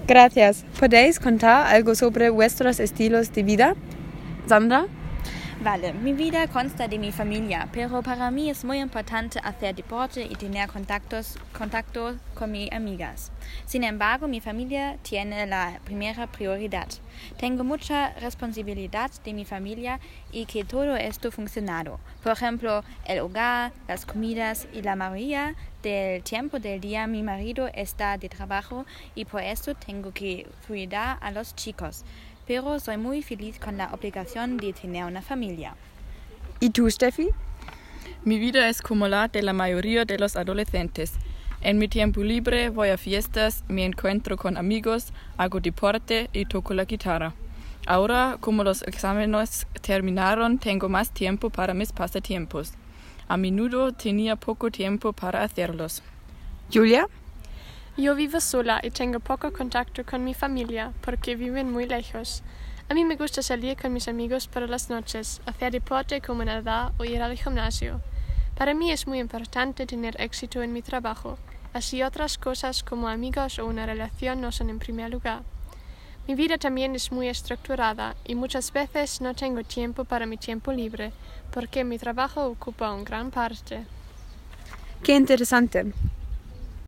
Gracias. ¿Podéis contar algo sobre vuestros estilos de vida? Sandra? Vale, mi vida consta de mi familia, pero para mí es muy importante hacer deporte y tener contacto con mis amigas. Sin embargo, mi familia tiene la primera prioridad. Tengo mucha responsabilidad de mi familia y que todo esto funcionado. Por ejemplo, el hogar, las comidas y la mayoría del tiempo del día mi marido está de trabajo y por eso tengo que cuidar a los chicos. Pero soy muy feliz con la obligación de tener una familia. ¿Y tú, Steffi? Mi vida es como la de la mayoría de los adolescentes. En mi tiempo libre voy a fiestas, me encuentro con amigos, hago deporte y toco la guitarra. Ahora, como los exámenes terminaron, tengo más tiempo para mis pasatiempos. A menudo tenía poco tiempo para hacerlos. ¿Julia? Yo vivo sola y tengo poco contacto con mi familia porque viven muy lejos. A mí me gusta salir con mis amigos por las noches, hacer deporte como nadar o ir al gimnasio. Para mí es muy importante tener éxito en mi trabajo, así otras cosas como amigos o una relación no son en primer lugar. Mi vida también es muy estructurada y muchas veces no tengo tiempo para mi tiempo libre porque mi trabajo ocupa una gran parte. ¡Qué interesante!